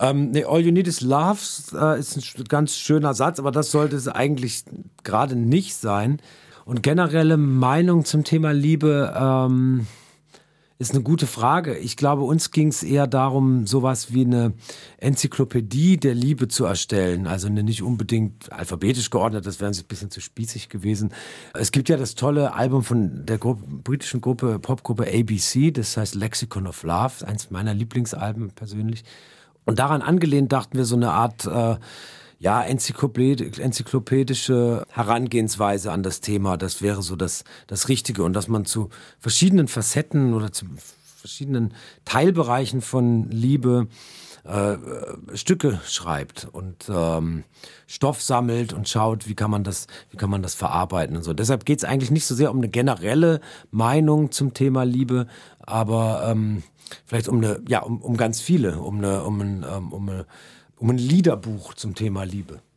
Nee, All You Need Is Love ist ein ganz schöner Satz, aber das sollte es eigentlich gerade nicht sein. Und generelle Meinung zum Thema Liebe ist eine gute Frage. Ich glaube, uns ging es eher darum, sowas wie eine Enzyklopädie der Liebe zu erstellen. Also eine nicht unbedingt alphabetisch geordnet, das wäre uns ein bisschen zu spießig gewesen. Es gibt ja das tolle Album von der britischen Popgruppe ABC, das heißt Lexicon of Love, eins meiner Lieblingsalben persönlich. Und daran angelehnt dachten wir so eine Art enzyklopädische Herangehensweise an das Thema. Das wäre so das Richtige. Und dass man zu verschiedenen Facetten oder zu verschiedenen Teilbereichen von Liebe Stücke schreibt und Stoff sammelt und schaut, wie kann man das verarbeiten und so. Deshalb geht es eigentlich nicht so sehr um eine generelle Meinung zum Thema Liebe, aber vielleicht um ganz viele, um ein Liederbuch zum Thema Liebe.